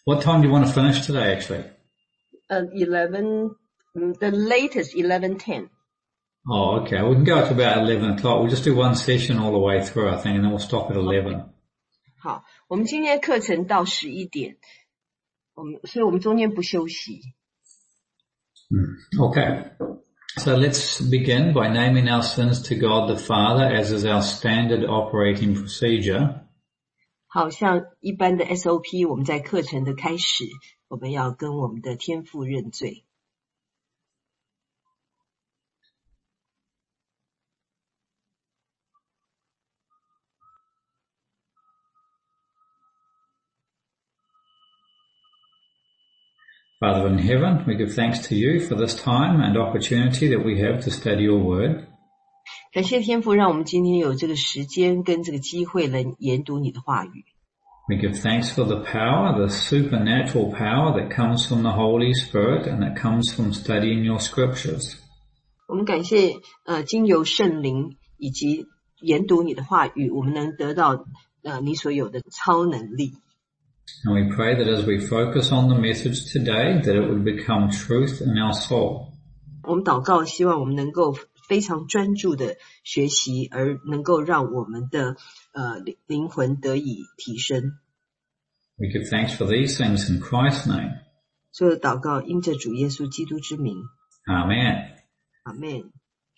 What time do you want to finish today, actually? 11, the latest 11:10. Oh, okay. We can go up to about 11 o'clock. We'll just do one session all the way through, I think, and then we'll stop at 11. 好，我们今天课程到11点，所以我们中间不休息。 Okay. So let's begin by naming our sins to God the Father, as is our standard operating procedure. 好，像一般的 SOP， 我们在课程的开始，我们要跟我们的天父认罪。 Father in heaven, we give thanks to you for this time and opportunity that we have to study your word. 感谢天父，让我们今天有这个时间跟这个机会来研读你的话语。 We give thanks for the power, the supernatural power that comes from the Holy Spirit and that comes from studying your scriptures. 我们感谢经由圣灵以及研读你的话语，我们能得到你所有的超能力。 And we pray that as we focus on the message today, that it would become truth in our soul. 我们祷告，希望我们能够非常专注的学习，而能够让我们的灵魂得以提升。 We give thanks for these things in Christ's name. 所有的祷告因着主耶稣基督之名。 Amen. Amen.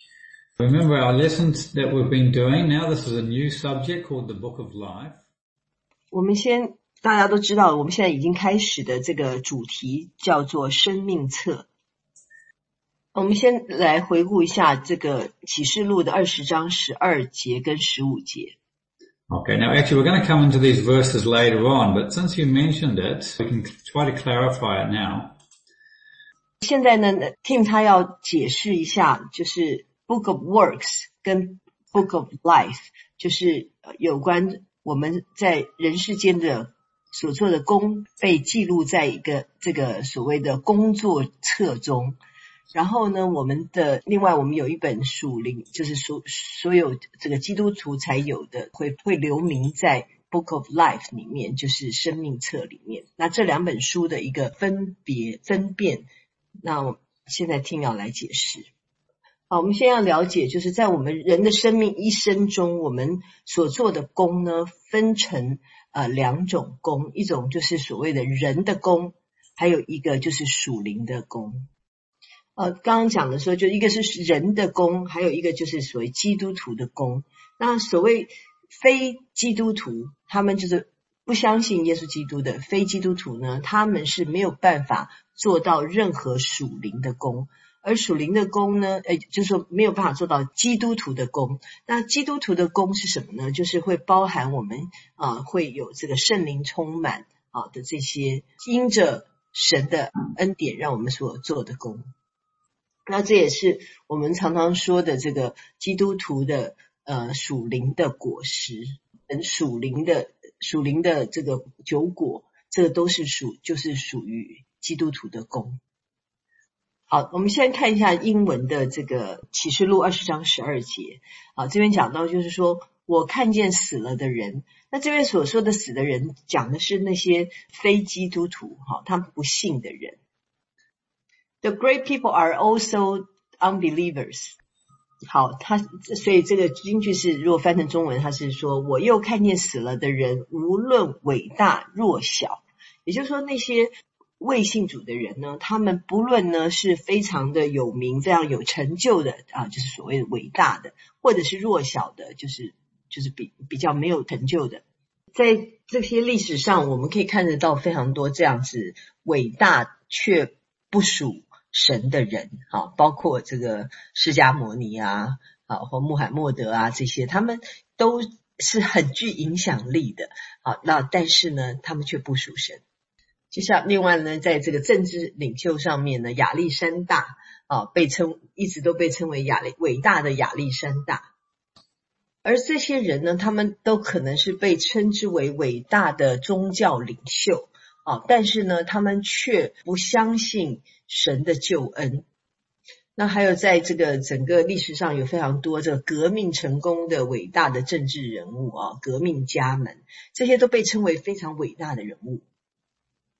Remember our lessons that we've been doing. Now this is a new subject called the Book of Life. 大家都知道，我们现在已经开始的这个主题叫做生命册。我们先来回顾一下这个启示录的20章12节跟15节。 Okay, now actually we're going to come into these verses later on, but since you mentioned it, we can try to clarify it now. 现在呢 Tim 他要解释一下，就是 Book of Works 跟 Book of Life， 就是有关我们在人世间的所做的工被记录在一个这个所谓的工作册中。然后呢，另外我们有一本属灵，就是所有这个基督徒才有的会留名在 Book of Life 里面，就是生命册里面。那这两本书的一个分辨，那我现在听要来解释。好，我们先要了解，就是在我们人的生命一生中，我们所做的工呢，分成两种工，一种就是所谓的人的工，还有一个就是属灵的工。刚刚讲的说，就一个是人的工，还有一个就是所谓基督徒的工。那所谓非基督徒，他们就是不相信耶稣基督的非基督徒呢，他们是没有办法做到任何属灵的工。而属灵的工呢，就是说没有办法做到基督徒的工。那基督徒的工是什么呢？就是会包含我们会有这个圣灵充满的这些因着神的恩典让我们所做的工。那这也是我们常常说的这个基督徒的属灵的果实，属灵的这个酒果，这个都是就是属于基督徒的工。好，我们先看一下英文的这个启示录20章12节。这边讲到就是说，我看见死了的人。那这边所说的死的人，讲的是那些非基督徒，他们不信的人。The great people are also unbelievers. 好，所以这个金句是如果翻成中文，它是说我又看见死了的人，无论伟大弱小。也就是说，那些未信主的人呢，他们不论呢是非常的有名，非常有成就的就是所谓的伟大的，或者是弱小的，就是比较没有成就的。在这些历史上，我们可以看得到非常多这样子伟大却不属神的人，包括这个释迦牟尼或穆罕默德这些，他们都是很具影响力的，那但是呢，他们却不属神。就像另外呢，在这个政治领袖上面呢，亚历山大一直都被称为伟大的亚历山大。而这些人呢，他们都可能是被称之为伟大的宗教领袖但是呢，他们却不相信神的救恩。那还有在这个整个历史上有非常多这个革命成功的伟大的政治人物革命家们，这些都被称为非常伟大的人物。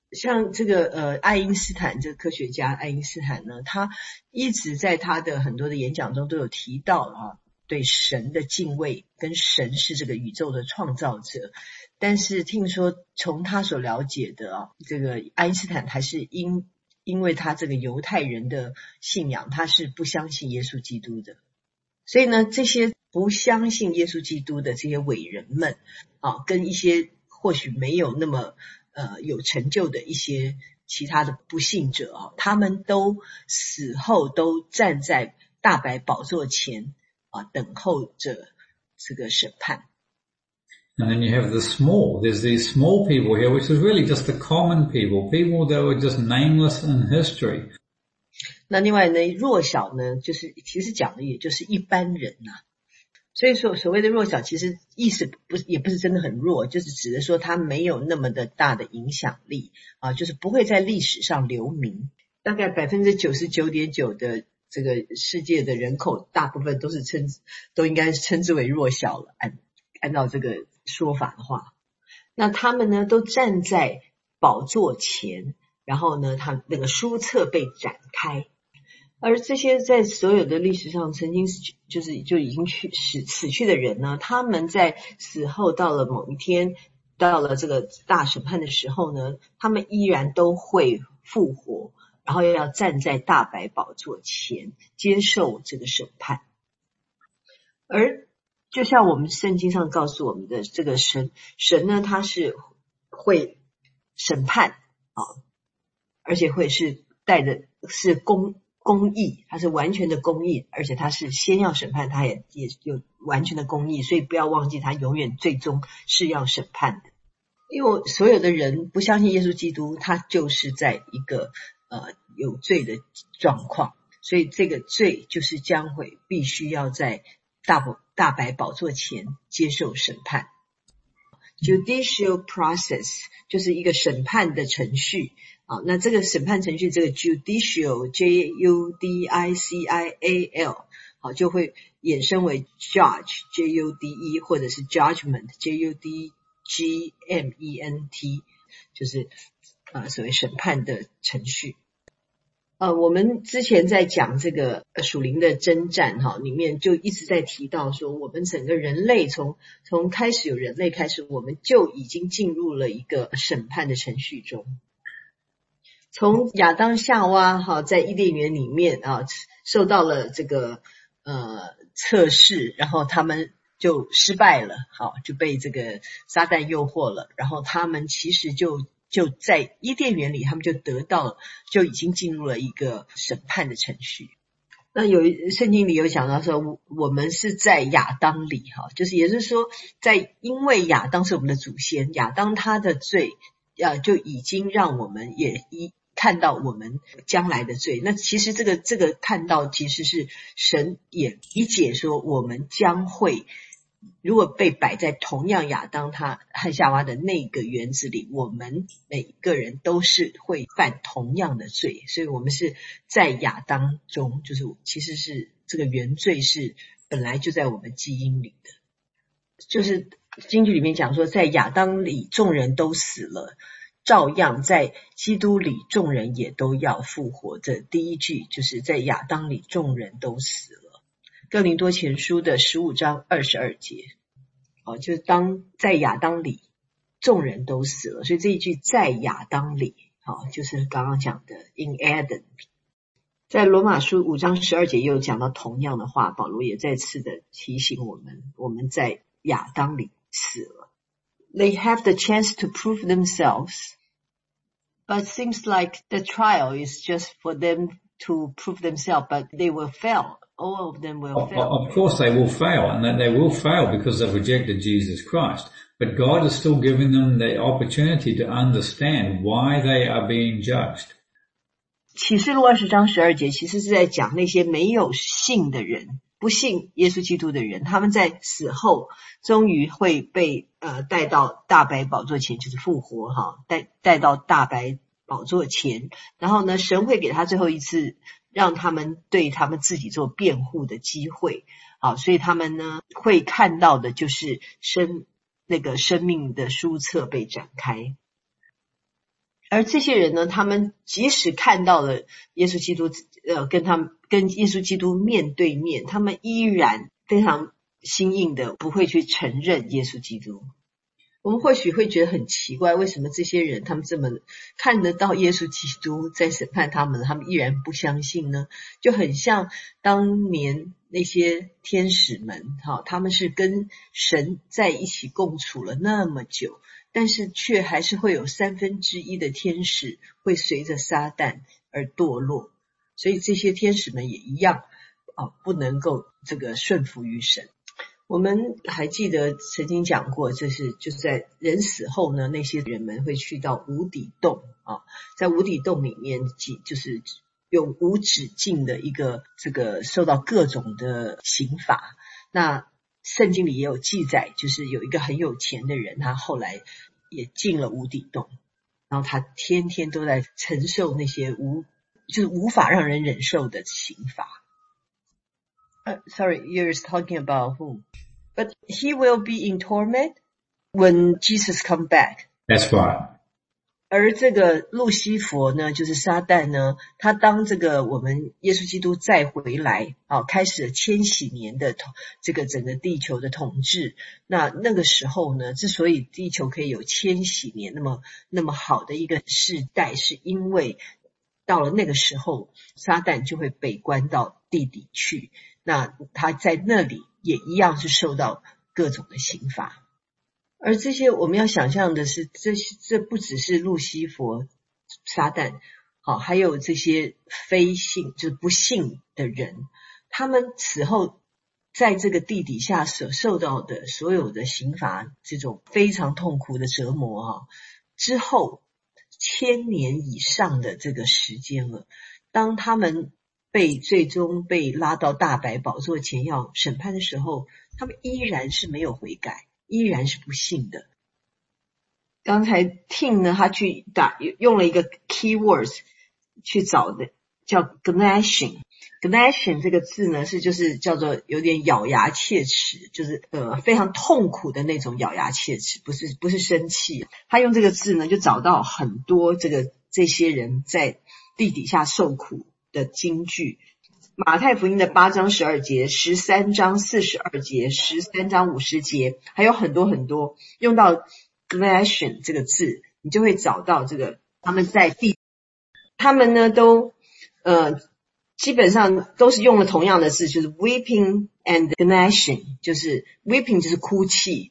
像这个爱因斯坦这个科学家爱因斯坦呢，他一直在他的很多的演讲中都有提到啊，对神的敬畏，跟神是这个宇宙的创造者。但是听说从他所了解的啊，这个爱因斯坦还是因为他这个犹太人的信仰，他是不相信耶稣基督的。所以呢，这些不相信耶稣基督的这些伟人们啊，跟一些或许没有那么有成就的一些其他的不信者啊，他们都死后都站在大白宝座前啊，等候着这个审判。 And then you have there's these small people here, which is really just the common people that were just nameless in history. 那另外呢，弱小呢，就是其实讲的也就是一般人啊。所以说所谓的弱小，其实意思也不是真的很弱，就是指的说他没有那么的大的影响力啊，就是不会在历史上留名。大概 99.9% 的这个世界的人口，大部分都应该称之为弱小了，按照这个说法的话。那他们呢都站在宝座前，然后呢他那个书册被展开。而这些在所有的历史上曾经就已经死去的人呢，他们在死后到了某一天，到了这个大审判的时候呢，他们依然都会复活，然后要站在大白宝座前接受这个审判。而就像我们圣经上告诉我们的，这个神呢，他是会审判啊，而且会是带的是公义，它是完全的公义，而且它是先要审判，它也有完全的公义，所以不要忘记它永远最终是要审判的。因为所有的人不相信耶稣基督，他就是在一个有罪的状况，所以这个罪就是将会必须要在大白宝座前接受审判。Judicial process 就是一个审判的程序啊，那这个审判程序，这个 judicial J-U-D-I-C-I-A-L 好，就会衍生为 judge J-U-D-E 或者是 judgment J-U-D-G-M-E-N-T 就是所谓审判的程序。我们之前在讲这个属灵的征战里面就一直在提到说，我们整个人类从开始有人类开始，我们就已经进入了一个审判的程序中。从亚当夏娃在伊甸园里面受到了这个测试，然后他们就失败了，就被这个撒旦诱惑了，然后他们其实就在伊甸园里，他们就已经进入了一个审判的程序。那圣经里有讲到说，我们是在亚当里就是也就是说，因为亚当是我们的祖先，亚当他的罪就已经让我们也看到我们将来的罪。那其实这个看到其实是神也理解说，我们将会如果被摆在同样亚当他和夏娃的那个园子里，我们每一个人都是会犯同样的罪，所以我们是在亚当中，就是其实是这个原罪是本来就在我们基因里的。就是经句里面讲说，在亚当里众人都死了，照样在基督里众人也都要复活。这第一句就是在亚当里众人都死了。哥林多前书的15章22节就是当在亚当里众人都死了，所以这一句在亚当里就是刚刚讲的 in Adam。 在罗马书5章12节也有讲到同样的话，保罗也再次的提醒我们在亚当里死了。 They have the chance to prove themselves, but seems like the trial is just for them to prove themselves, but they will fail.All of them will fail. Of course they will fail, and they will fail because they've rejected Jesus Christ. But God is still giving them the opportunity to understand why they are being judged. 启示录20章12节其实是在讲那些没有信的人，不信耶稣基督的人，他们在死后终于会被带到大白宝座前，就是复活带到大白宝座前，然后呢，神会给他最后一次让他们对他们自己做辩护的机会。所以他们呢会看到的就是那个生命的书册被展开。 而这些人呢，他们即使看到了耶稣基督，跟耶稣基督面对面，他们依然非常心硬的不会去承认耶稣基督。我们或许会觉得很奇怪，为什么这些人他们这么看得到耶稣基督在审判他们，他们依然不相信呢？就很像当年那些天使们，他们是跟神在一起共处了那么久，但是却还是会有1/3的天使会随着撒旦而堕落，所以这些天使们也一样不能够这个顺服于神。我们还记得曾经讲过，就是在人死后呢，那些人们会去到无底洞在无底洞里面就是用无止境的一个这个受到各种的刑罚。那圣经里也有记载，就是有一个很有钱的人，他后来也进了无底洞，然后他天天都在承受那些就是无法让人忍受的刑罚。Sorry, you're talking about whom? But he will be in torment when Jesus come back. That's right. 而这个路西佛呢，就是撒旦呢，他当这个我们耶稣基督再回来开始了千禧年的这个整个地球的统治。那个时候呢，之所以地球可以有千禧年那么好的一个世代，是因为到了那个时候，撒旦就会被关到地底去，那他在那里也一样是受到各种的刑罚。而这些我们要想象的是，这不只是路西佛、撒旦，还有这些非信就是不信的人，他们此后在这个地底下所受到的所有的刑罚，这种非常痛苦的折磨之后1000年以上的这个时间了，当他们最终被拉到大白宝座前要审判的时候，他们依然是没有悔改，依然是不信的。刚才 Tim 呢，他去用了一个 keywords 去找的，叫 gnashing。gnashing 这个字呢，就是叫做有点咬牙切齿，就是非常痛苦的那种咬牙切齿，不是生气。他用这个字呢，就找到很多这些人在地底下受苦的金句。马太福音的8章12节、13章42节、13章50节，还有很多很多用到 gnashing 这个字，你就会找到这个他们呢都基本上都是用了同样的字，就是 weeping and gnashing， 就是 weeping 就是哭泣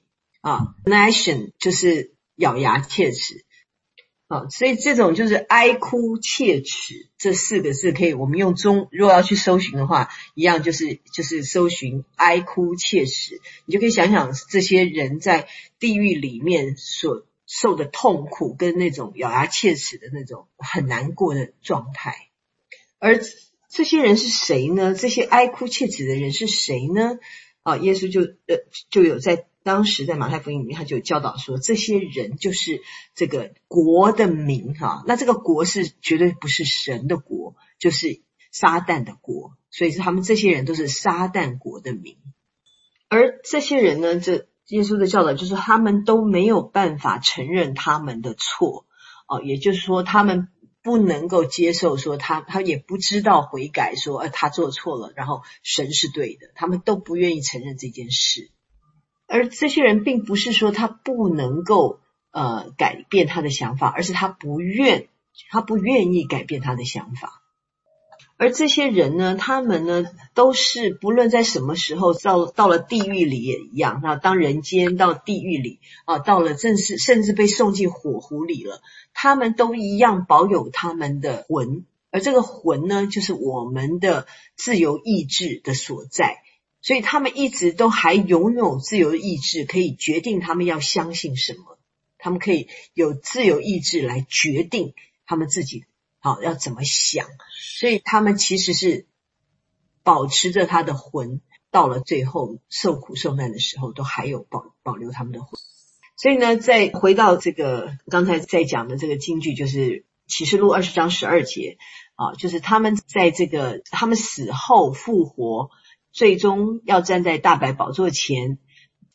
gnashing 就是咬牙切齿。所以这种就是哀哭切齿这4个字，可以我们用如果要去搜寻的话，一样就是搜寻哀哭切齿，你就可以想想这些人在地狱里面所受的痛苦跟那种咬牙切齿的那种很难过的状态。而这些人是谁呢？这些哀哭切齿的人是谁呢？耶稣就有在当时在马太福音里面，他就有教导说，这些人就是这个国的民那这个国是绝对不是神的国，就是撒旦的国，所以他们这些人都是撒旦国的民。而这些人呢，这耶稣的教导就是他们都没有办法承认他们的错也就是说他们不能够接受说他也不知道悔改说他做错了，然后神是对的，他们都不愿意承认这件事。而这些人并不是说他不能够改变他的想法，而是他不愿意改变他的想法。而这些人呢，他们呢都是不论在什么时候到了地狱里也一样，那当人间到地狱里到了甚至被送进火湖里了，他们都一样保有他们的魂。而这个魂呢，就是我们的自由意志的所在，所以他们一直都还拥有自由意志，可以决定他们要相信什么，他们可以有自由意志来决定他们自己要怎么想，所以他们其实是保持着他的魂，到了最后受苦受难的时候都还有保留他们的魂。所以呢，再回到这个刚才在讲的这个金句，就是启示录20章12节就是他们在他们死后复活，最终要站在大白宝座前，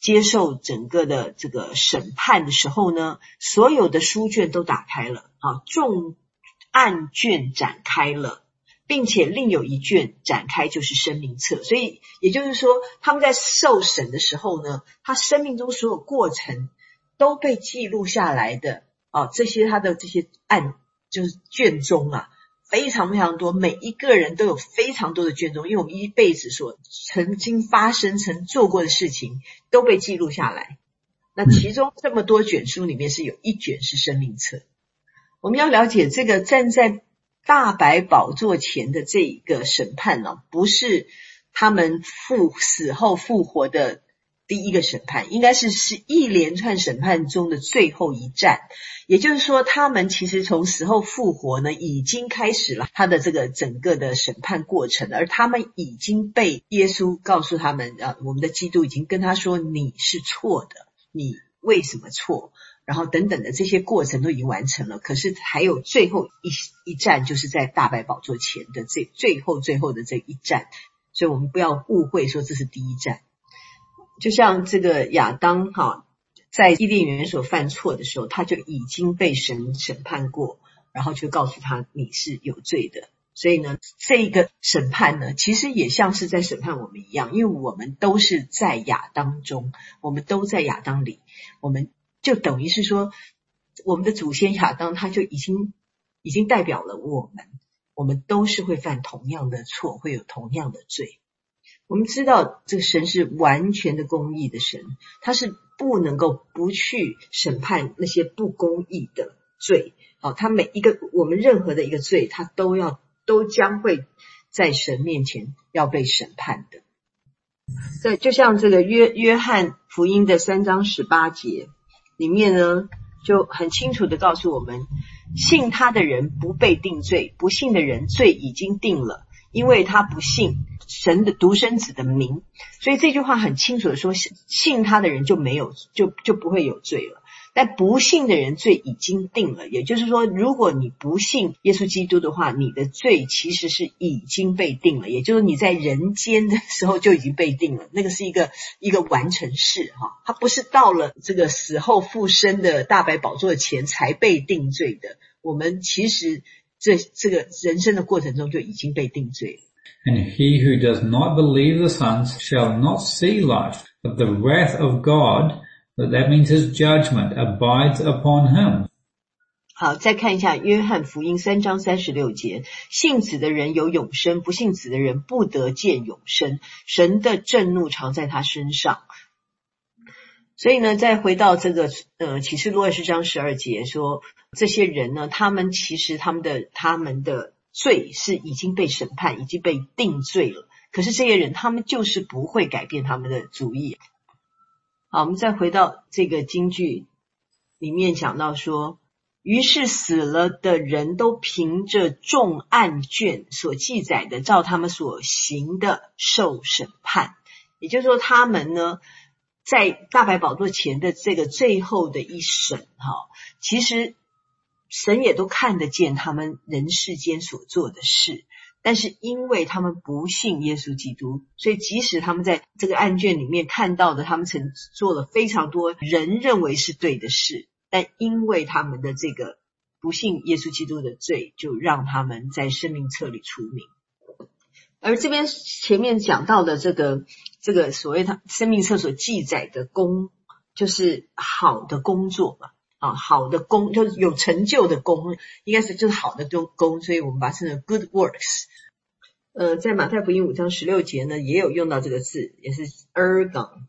接受整个的这个审判的时候呢，所有的书卷都打开了啊，众案卷展开了，并且另有一卷展开，就是生命册。所以也就是说，他们在受审的时候呢，他生命中所有过程都被记录下来的啊，这些他的这些案就是卷宗啊，非常非常多，每一个人都有非常多的卷宗，因为我们一辈子所曾经发生、曾做过的事情都被记录下来。那其中这么多卷书里面是有一卷是生命册。我们要了解这个站在大白宝座前的这一个审判呢，不是他们死后复活的第一个审判，应该是一连串审判中的最后一战。也就是说，他们其实从死后复活呢，已经开始了他的这个整个的审判过程，而他们已经被耶稣告诉他们我们的基督已经跟他说你是错的，你为什么错，然后等等的这些过程都已经完成了。可是还有最后一战，就是在大白宝座前的最后的这一战，所以我们不要误会说这是第一战。就像这个亚当在伊甸园所犯错的时候，他就已经被神审判过，然后就告诉他你是有罪的。所以呢，这个审判呢，其实也像是在审判我们一样，因为我们都是在亚当中，我们都在亚当里，我们就等于是说，我们的祖先亚当他就已经代表了我们都是会犯同样的错，会有同样的罪。我们知道这个神是完全的公义的神，他是不能够不去审判那些不公义的罪。他每一个我们任何的一个罪，他都将会在神面前要被审判的。对，就像这个约翰福音的3章18节里面呢，就很清楚的告诉我们，信他的人不被定罪，不信的人罪已经定了，因为他不信神的独生子的名。所以这句话很清楚的说，信他的人就不会有罪了，但不信的人罪已经定了。也就是说，如果你不信耶稣基督的话，你的罪其实是已经被定了，也就是你在人间的时候就已经被定了，那个是一个完成式它不是到了这个死后复生的大白宝座前才被定罪的，我们其实这个人生的过程中就已经被定罪了。 And he who does not believe the Son shall not see life, but the wrath of God, that means his judgment, abides upon him. 好，再看一下约翰福音3章36节，信子的人有永生，不信子的人不得见永生，神的震怒常在他身上。所以呢，再回到这个启示录20章12节说，这些人呢，他们其实他们的罪是已经被审判，已经被定罪了，可是这些人他们就是不会改变他们的主意。好，我们再回到这个经句里面讲到说，于是死了的人都凭着众案卷所记载的，照他们所行的受审判。也就是说，他们呢在大白宝座前的这个最后的一审其实神也都看得见他们人世间所做的事，但是因为他们不信耶稣基督，所以即使他们在这个案卷里面看到的他们曾做了非常多人认为是对的事，但因为他们的这个不信耶稣基督的罪，就让他们在生命册里除名。而这边前面讲到的这个所谓他生命册所记载的功，就是好的工作嘛好的功就是有成就的功，应该是就是好的功，所以我们把它称成 good works。在马太福音5章16节呢，也有用到这个字，也是 ergon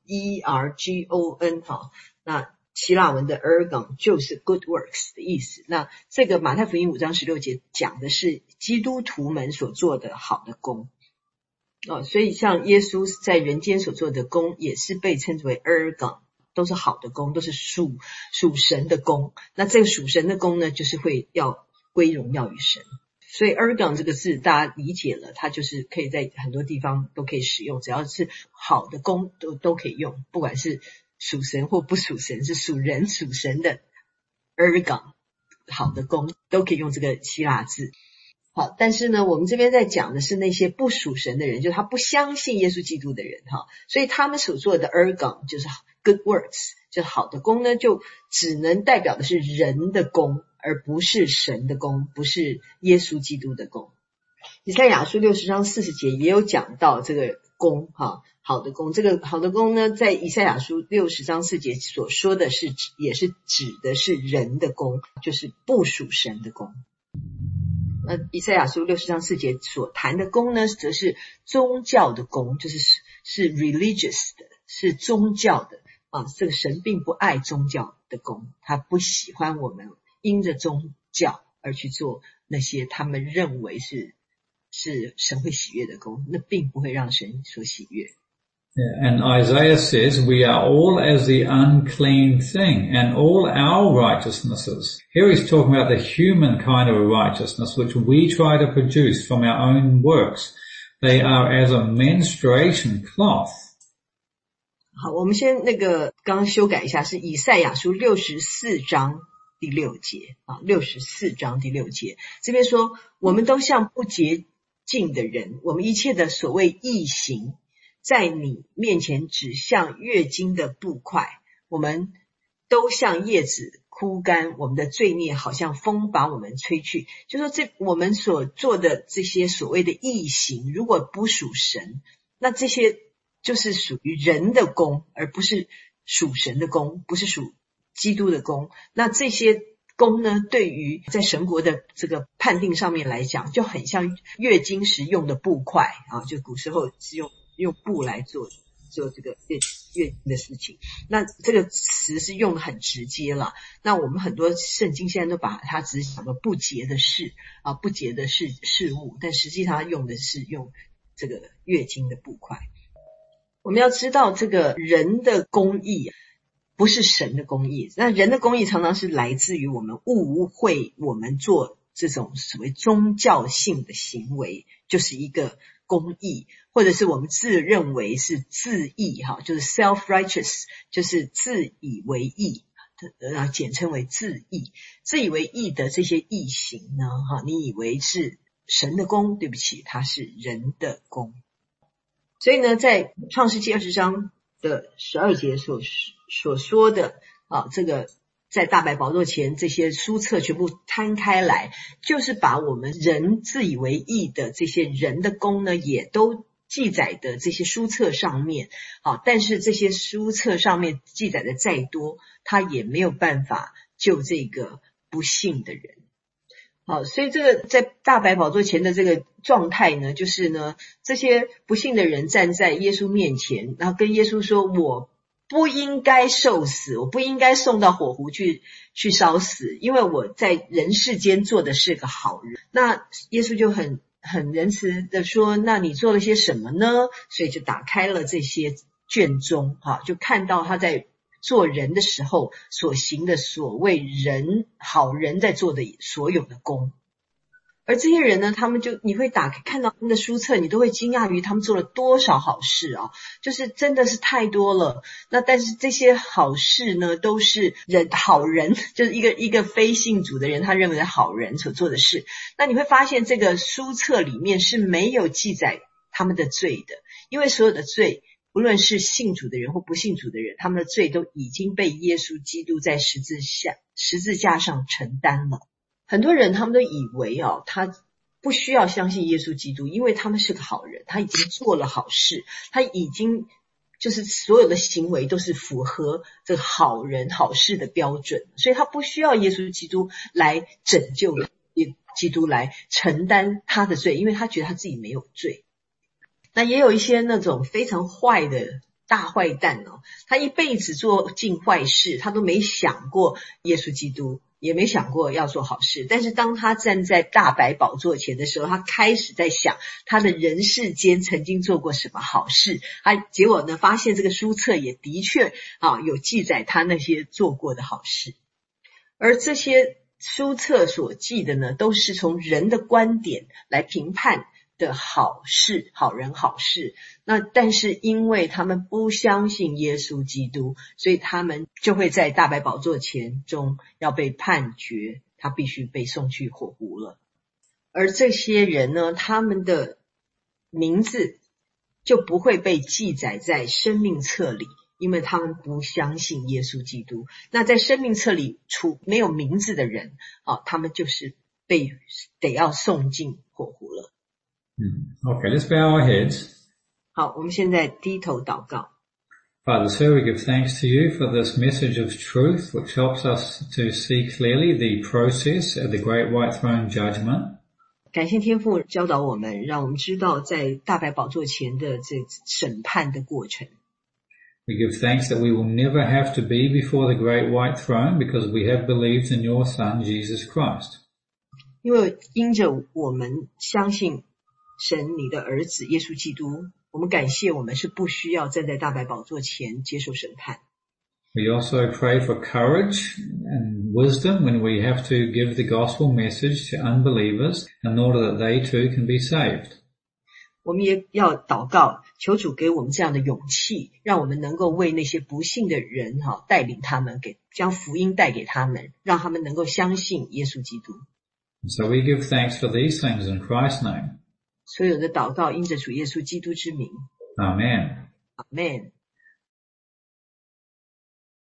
E-R-G-O-N 那希腊文的 ergon 就是 good works 的意思。那这个马太福音5章16节讲的是基督徒们所做的好的功所以像耶稣在人间所做的功也是被称之为 ergon，都是好的功，都是属神的功。那这个属神的功呢，就是会要归荣耀于神。所以 ergon 这个字大家理解了，它就是可以在很多地方都可以使用，只要是好的功都可以用，不管是属神或不属神，是属人属神的 ergon 好的功都可以用这个希腊字。好，但是呢，我们这边在讲的是那些不属神的人，就是他不相信耶稣基督的人所以他们所做的ergon就是 good works， 就好的功呢，就只能代表的是人的功，而不是神的功，不是耶稣基督的功。以赛亚书60章40节也有讲到这个功好的功，这个好的功呢，在以赛亚书60章4节所说的是也是指的是人的功，就是不属神的功。那以赛亚书60章4节所谈的功呢，则是宗教的功，就是religious 的，是宗教的这个神并不爱宗教的功，他不喜欢我们因着宗教而去做那些他们认为是神会喜悦的功，那并不会让神所喜悦。 Yeah, and Isaiah says, we are all as the unclean thing, and all our righteousnesses. Here he's talking about the human kind of a righteousness which we try to produce from our own works. They are as a menstruation cloth. 好，我们先刚刚修改一下，是以赛亚书64章第6节64章第6节，这边说我们都像不洁净的人，我们一切的所谓义行在你面前只像月经的布块，我们都像叶子枯干，我们的罪孽好像风把我们吹去。就说我们所做的这些所谓的义行，如果不属神，那这些就是属于人的功，而不是属神的功，不是属基督的功。那这些功呢，对于在神国的这个判定上面来讲，就很像月经时用的布块就古时候是用布来做这个月经的事情。那这个词是用的很直接了。那我们很多圣经现在都把它只是讲做不洁的事不洁的事物，但实际上用的是用这个月经的布块。我们要知道这个人的公义不是神的公义，那人的公义常常是来自于我们误会我们做这种所谓宗教性的行为就是一个公义，或者是我们自认为是自义就是 self-righteous， 就是自以为义，简称为自义。自以为义的这些义行呢你以为是神的功，对不起，它是人的功。所以呢，在创世纪20章的12节所说的这个在大白宝座前这些书册全部摊开来，就是把我们人自以为义的这些人的功呢，也都记载的这些书册上面但是这些书册上面记载的再多，它也没有办法救这个不信的人。所以这个在大白宝座前的这个状态呢，就是呢，这些不信的人站在耶稣面前，然后跟耶稣说，我不应该受死，我不应该送到火湖去烧死，因为我在人世间做的是个好人。那耶稣就很仁慈的说，那你做了些什么呢？所以就打开了这些卷宗就看到他在做人的时候所行的所谓人好人在做的所有的功。而这些人呢，他们就你会打开看到他们的书册，你都会惊讶于他们做了多少好事就是真的是太多了。那但是这些好事呢，都是好人，就是一个非信主的人他认为的好人所做的事。那你会发现这个书册里面是没有记载他们的罪的，因为所有的罪不论是信主的人或不信主的人，他们的罪都已经被耶稣基督在十字架上承担了。很多人他们都以为他不需要相信耶稣基督，因为他们是个好人，他已经做了好事，他已经就是所有的行为都是符合这个好人好事的标准，所以他不需要耶稣基督来拯救，基督来承担他的罪，因为他觉得他自己没有罪。那也有一些那种非常坏的大坏蛋他一辈子做尽坏事，他都没想过耶稣基督，也没想过要做好事。但是当他站在大白宝座前的时候，他开始在想他的人世间曾经做过什么好事，结果呢发现这个书册也的确有记载他那些做过的好事。而这些书册所记的呢，都是从人的观点来评判的好事，好人好事。那但是因为他们不相信耶稣基督，所以他们就会在大白宝座前中要被判决，他必须被送去火湖了。而这些人呢，他们的名字就不会被记载在生命册里， 因为他们不相信耶稣基督。那在生命册里没有名字的人他们就是得要送进火湖了。 Okay, let's bow our heads. 好，我们现在低头祷告。 Father, sir, we give thanks to you for this message of truth, which helps us to see clearly the process of the great white throne judgment. 感谢天父教导我们，让我们知道在大白宝座前的这审判的过程。 We give thanks that we will never have to be before the great white throne because we have believed in your Son, Jesus Christ. 因为因着我们相信神你的儿子耶稣基督，我们感谢我们是不需要站在大白宝座前接受审判。 We also pray for courage and wisdom when we have to give the gospel message to unbelievers in order that they too can be saved. 我们也要祷告，求主给我们这样的勇气，让我们能够为那些不信的人带领他们，将福音带给他们，让他们能够相信耶稣基督。 So we give thanks for these things in Christ's name. 所有的祷告因着主耶稣基督之名。 Amen. Amen.